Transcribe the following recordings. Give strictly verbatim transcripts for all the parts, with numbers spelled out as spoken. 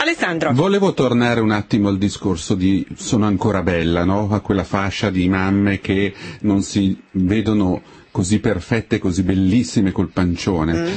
Alessandro. Volevo tornare un attimo al discorso di Sono ancora bella, no? A quella fascia di mamme che non si vedono così perfette, così bellissime col pancione. Mm.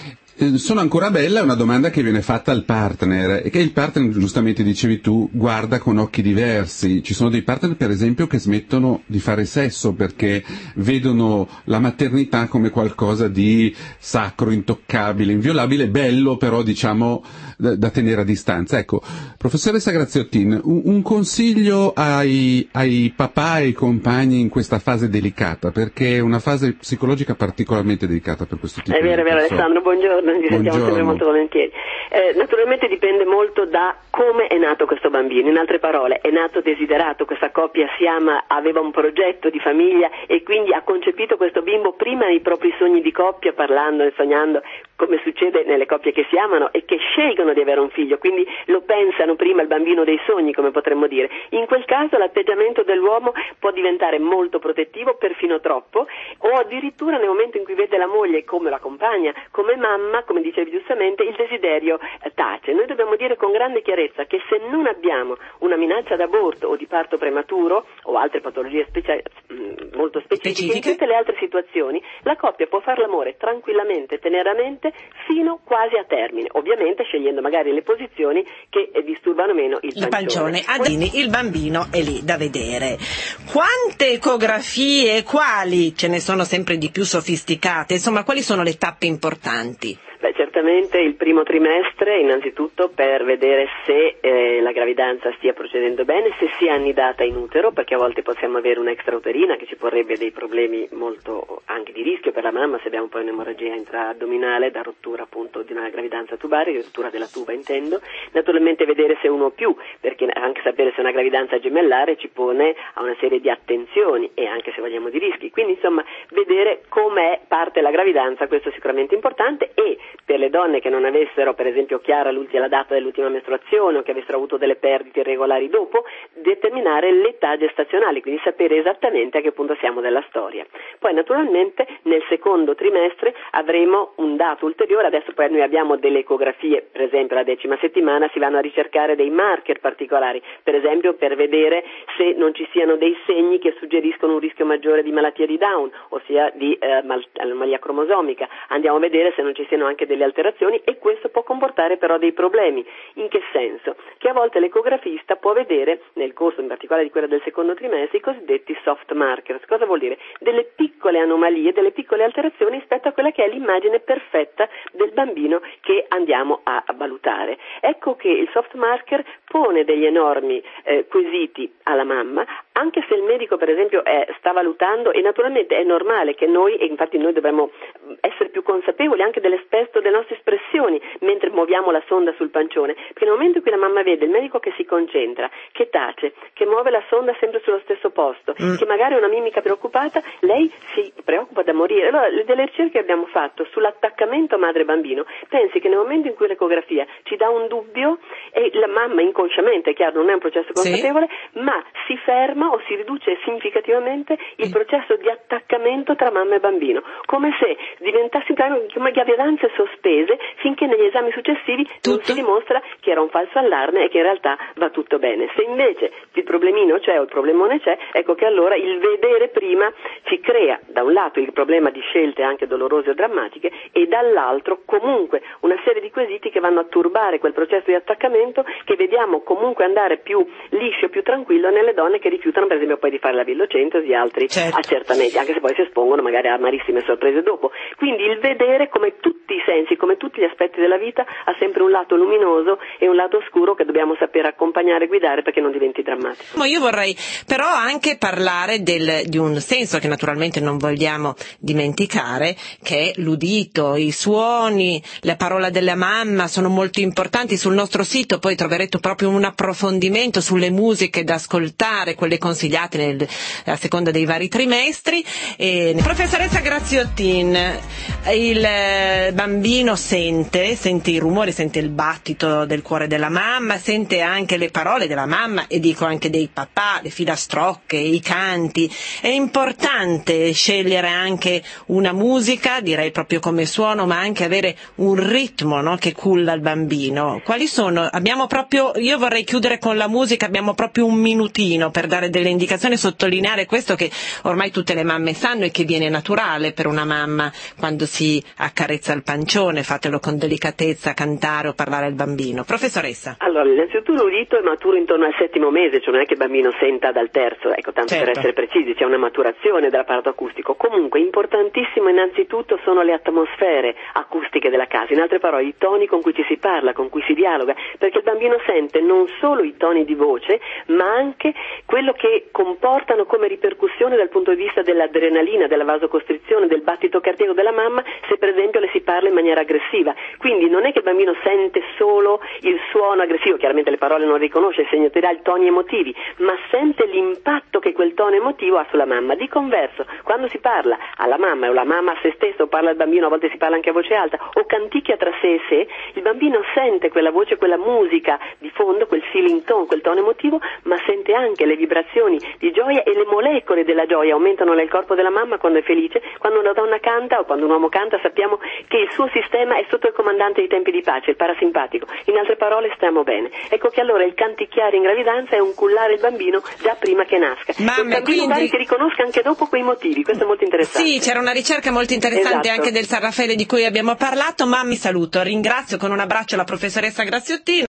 Sono ancora bella è una domanda che viene fatta al partner e che il partner, giustamente dicevi tu, guarda con occhi diversi. Ci sono dei partner per esempio che smettono di fare sesso perché vedono la maternità come qualcosa di sacro, intoccabile, inviolabile, bello però diciamo da, da tenere a distanza. Ecco, professoressa Graziottin, un, un consiglio ai, ai papà e ai compagni in questa fase delicata, perché è una fase psicologica particolarmente delicata per questo tipo di persone. È vero, è vero Alessandro, buongiorno. Ci sentiamo sempre molto volentieri. Eh, naturalmente dipende molto da come è nato questo bambino. In altre parole, è nato desiderato, questa coppia si ama, aveva un progetto di famiglia e quindi ha concepito questo bimbo prima dei propri sogni di coppia, parlando e sognando, come succede nelle coppie che si amano e che scelgono di avere un figlio, quindi lo pensano prima il bambino dei sogni, come potremmo dire. In quel caso l'atteggiamento dell'uomo può diventare molto protettivo, perfino troppo, o addirittura nel momento in cui vede la moglie come la compagna, come mamma, come dicevi giustamente, il desiderio tace. Noi dobbiamo dire con grande chiarezza che se non abbiamo una minaccia d'aborto o di parto prematuro o altre patologie specia- molto specifiche, specifiche, in tutte le altre situazioni la coppia può fare l'amore tranquillamente, teneramente, fino quasi a termine, ovviamente scegliendo magari le posizioni che disturbano meno il, il pancione. pancione. Adini, il bambino è lì da vedere. Quante ecografie, quali? Ce ne sono sempre di più sofisticate, insomma, quali sono le tappe importanti? Beh, certamente il primo trimestre, innanzitutto per vedere se eh, la gravidanza stia procedendo bene, se sia annidata in utero, perché a volte possiamo avere un'extrauterina che ci porrebbe dei problemi molto anche di rischio per la mamma se abbiamo poi un'emorragia intraaddominale da rottura appunto di una gravidanza tubare, rottura della tuba intendo. Naturalmente vedere se uno o più, perché anche sapere se è una gravidanza gemellare ci pone a una serie di attenzioni e anche se vogliamo di rischi. Quindi insomma vedere com'è parte la gravidanza, questo è sicuramente importante. E per le donne che non avessero per esempio chiara l'ultima, la data dell'ultima mestruazione o che avessero avuto delle perdite irregolari dopo, determinare l'età gestazionale, quindi sapere esattamente a che punto siamo della storia. Poi naturalmente nel secondo trimestre avremo un dato ulteriore, adesso poi noi abbiamo delle ecografie, per esempio la decima settimana si vanno a ricercare dei marker particolari, per esempio per vedere se non ci siano dei segni che suggeriscono un rischio maggiore di malattia di Down, ossia di eh, mal- anomalia cromosomica. Andiamo a vedere se non ci siano anche delle alterazioni e questo può comportare però dei problemi. In che senso? Che a volte l'ecografista può vedere, nel corso in particolare di quella del secondo trimestre, i cosiddetti soft markers. Cosa vuol dire? Delle piccole anomalie, delle piccole alterazioni rispetto a quella che è l'immagine perfetta del bambino che andiamo a valutare. Ecco che il soft marker pone degli enormi eh, quesiti alla mamma, anche se il medico per esempio è, sta valutando, e naturalmente è normale che noi, e infatti noi dovremmo essere più consapevoli anche dell'aspetto delle nostre espressioni mentre muoviamo la sonda sul pancione, perché nel momento in cui la mamma vede il medico che si concentra, che tace, che muove la sonda sempre sullo stesso posto, mm. che magari ha una mimica preoccupata, lei si preoccupa da morire. Allora, delle ricerche che abbiamo fatto sull'attaccamento madre-bambino, pensi che nel momento in cui l'ecografia ci dà un dubbio e la mamma inconsciamente, è chiaro, non è un processo consapevole, sì. ma si ferma o si riduce significativamente il mm. processo di attaccamento tra mamma e bambino, come se diventasse come gravidanze sospese finché negli esami successivi tutto? non si dimostra che era un falso allarme e che in realtà va tutto bene. Se invece il problemino c'è o il problemone c'è, ecco che allora il vedere prima ci crea da un lato il problema di scelte anche dolorose o drammatiche e dall'altro comunque una serie di quesiti che vanno a turbare quel processo di attaccamento che vediamo comunque andare più liscio, più tranquillo nelle donne che rifiutano per esempio poi di fare la villocentesi e altri certo. accertamenti, anche se poi si espongono magari a amarissime sorprese dopo. Quindi il vedere come tutti i sensi, come tutti gli aspetti della vita ha sempre un lato luminoso e un lato oscuro che dobbiamo sapere accompagnare e guidare perché non diventi drammatico. Ma io vorrei però anche parlare del, di un senso che naturalmente non vogliamo dimenticare, che è l'udito, i suoni, la parola della mamma sono molto importanti. Sul nostro sito poi troverete proprio un approfondimento sulle musiche da ascoltare, quelle consigliate nel, a seconda dei vari trimestri. E, professoressa Graziottin, il bambino sente, sente i rumori, sente il battito del cuore della mamma, sente anche le parole della mamma e dico anche dei papà, le filastrocche, i canti. È importante scegliere anche una musica, direi proprio come suono, ma anche avere un ritmo, no, che culla il bambino. Quali sono, Abbiamo proprio, io vorrei chiudere con la musica, abbiamo proprio un minutino per dare delle indicazioni, sottolineare questo che ormai tutte le mamme sanno e che viene naturale per una mamma quando si accarezza il pancione, fatelo con delicatezza, cantare o parlare al bambino. Professoressa. Allora, innanzitutto l'udito è maturo intorno al settimo mese, cioè non è che il bambino senta dal terzo, ecco, tanto certo. Per essere precisi, c'è una maturazione dell'apparato acustico. Comunque, importantissimo innanzitutto sono le atmosfere acustiche della casa, in altre parole i toni con cui ci si parla, con cui si dialoga, perché il bambino sente non solo i toni di voce, ma anche quello che comportano come ripercussione dal punto di vista dell'adrenalina, della vasocostrizione, del battito cardiaco della mamma, se per esempio le si parla in maniera aggressiva. Quindi non è che il bambino sente solo il suono aggressivo, chiaramente le parole non riconosce, segnalerà i toni emotivi, ma sente l'impatto che quel tono emotivo ha sulla mamma. Di converso, quando si parla alla mamma o la mamma a se stessa o parla al bambino, a volte si parla anche a voce alta o canticchia tra sé e sé, il bambino sente quella voce, quella musica di fondo, quel feeling tone, quel tono emotivo, ma sente anche le vibrazioni di gioia e le molecole della gioia aumentano nel corpo della mamma quando è felice. Quando una donna canta o quando un uomo canta sappiamo che il suo sistema è sotto il comandante dei tempi di pace, il parasimpatico. In altre parole stiamo bene. Ecco che allora il canticchiare in gravidanza è un cullare il bambino già prima che nasca. Mamme, il bambino quindi... che riconosca anche dopo quei motivi, questo è molto interessante. Sì, c'era una ricerca molto interessante esatto. anche del San Raffaele di cui abbiamo parlato, ma mi saluto, ringrazio con un abbraccio la professoressa Graziottini.